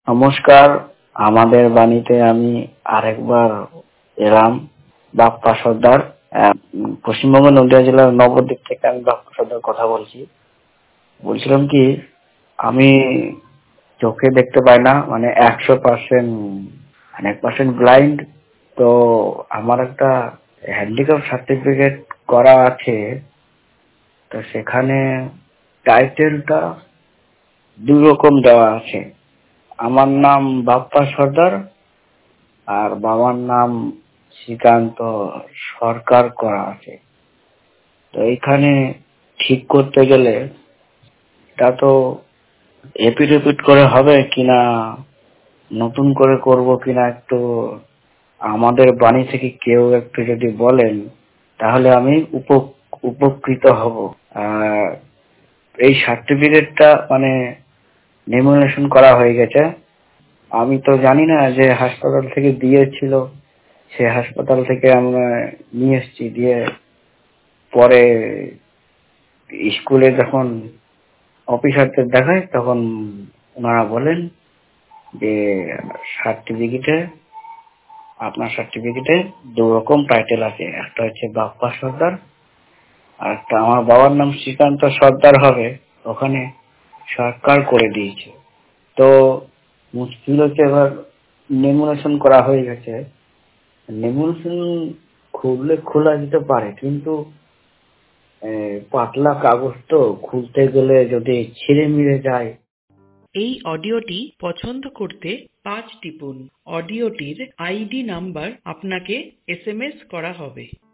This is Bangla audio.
নমস্কার। আমাদের বাণীতে আমি আরেকবার এলাম। বাপ্পা সর্দার, পশ্চিমবঙ্গ নদিয়া জেলার নবদ্বীপ থেকে আমি বাপ্পা সর্দার কথা বলছি। বলছিলাম কি, আমি চোখে দেখতে পাই না, মানে 100% ব্লাইন্ড। তো আমার একটা হ্যান্ডিক্যাপ সার্টিফিকেট করা আছে। তো সেখানে টাইটেলটা দুই রকম দেওয়া আছে। আমার নাম বাপ্পা সর্দার আর বাবার নাম শ্রীকান্ত সরকার করা আছে। তো এইখানে ঠিক করতে গেলে তা তো এপিট করে হবে কিনা, নতুন করে করব কিনা, একটু আমাদের বাণী থেকে কেউ একটু যদি বলেন তাহলে আমি উপকৃত হব। আর এই সার্টিফিকেটটা মানে নমিনেশন করা হয়ে গেছে। আমি তো জানি না যে হাসপাতাল থেকে দিয়েছিল, সে হাসপাতাল থেকে আমরা নিয়ে এসেছি। দিয়ে পরে স্কুলে যখন অফিসারদের দেখায় তখন ওনারা বলেন যে আপনার সার্টিফিকেটে দু রকম টাইটেল আছে, একটা হচ্ছে বাপ্পা সর্দার আর একটা আমার বাবার নাম শ্রীকান্ত সর্দার হবে, ওখানে সরকার করে দিয়েছে। তো মুশকিল হচ্ছে, এবার নমিনেশন করা হয়ে গেছে। নমিনেশন খোলা যেতে পারে, কিন্তু পাতলা কাগজ তো খুলতে গেলে যদি ছিঁড়ে মিড়ে যায়। এই অডিওটি পছন্দ করতে 5 টিপুন। অডিওটির আইডি নাম্বার আপনাকে SMS করা হবে।